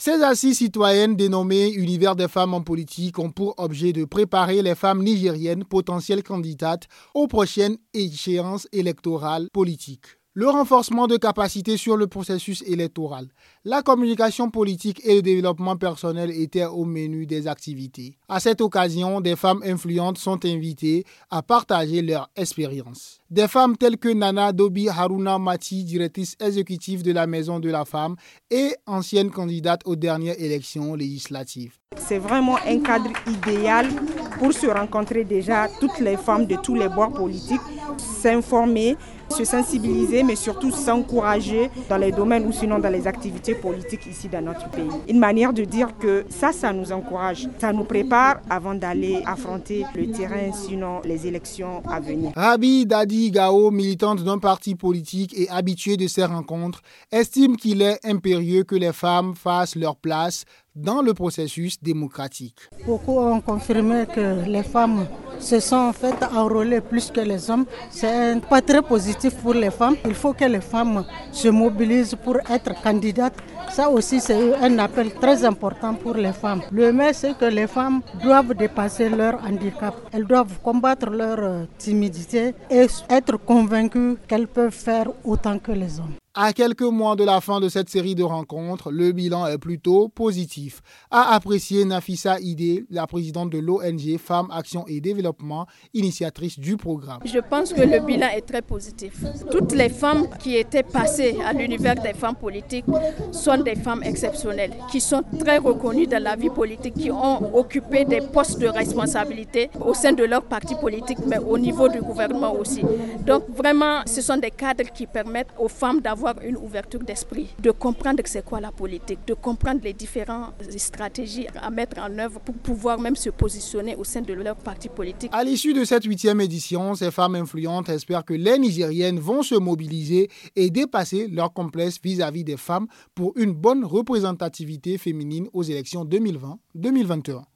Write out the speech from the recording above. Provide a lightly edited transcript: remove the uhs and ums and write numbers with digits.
Ces assises citoyennes dénommées Univers des femmes en politique ont pour objet de préparer les femmes nigériennes potentielles candidates aux prochaines échéances électorales politiques. Le renforcement de capacités sur le processus électoral, la communication politique et le développement personnel étaient au menu des activités. À cette occasion, des femmes influentes sont invitées à partager leur expérience. Des femmes telles que Nana Dobi Haruna Mati, directrice exécutive de la Maison de la Femme et ancienne candidate aux dernières élections législatives. C'est vraiment un cadre idéal pour se rencontrer déjà toutes les femmes de tous les bords politiques, s'informer, se sensibiliser, mais surtout s'encourager dans les domaines ou sinon dans les activités politiques ici dans notre pays. Une manière de dire que ça nous encourage, ça nous prépare avant d'aller affronter le terrain, sinon les élections à venir. Rabi Dadi Gao, militante d'un parti politique et habituée de ces rencontres, estime qu'il est impérieux que les femmes fassent leur place dans le processus démocratique. Beaucoup ont confirmé que les femmes se sont en fait enrôlées plus que les hommes. C'est pas très positif pour les femmes. Il faut que les femmes se mobilisent pour être candidates. Ça aussi, c'est un appel très important pour les femmes. Le mieux, c'est que les femmes doivent dépasser leur handicap. Elles doivent combattre leur timidité et être convaincues qu'elles peuvent faire autant que les hommes. À quelques mois de la fin de cette série de rencontres, le bilan est plutôt positif, a apprécié Nafissa Idé, la présidente de l'ONG Femmes, Action et Développement, initiatrice du programme. Je pense que le bilan est très positif. Toutes les femmes qui étaient passées à l'univers des femmes politiques sont des femmes exceptionnelles, qui sont très reconnues dans la vie politique, qui ont occupé des postes de responsabilité au sein de leur parti politique, mais au niveau du gouvernement aussi. Donc vraiment, ce sont des cadres qui permettent aux femmes d'avoir une ouverture d'esprit, de comprendre c'est quoi la politique, de comprendre les différentes stratégies à mettre en œuvre pour pouvoir même se positionner au sein de leur parti politique. À l'issue de cette 8e édition, ces femmes influentes espèrent que les Nigériennes vont se mobiliser et dépasser leur complexe vis-à-vis des femmes pour une bonne représentativité féminine aux élections 2020-2021.